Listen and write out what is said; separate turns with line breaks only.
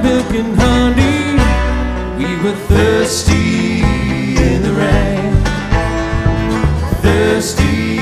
milk and honey. We were thirsty in the rain, thirsty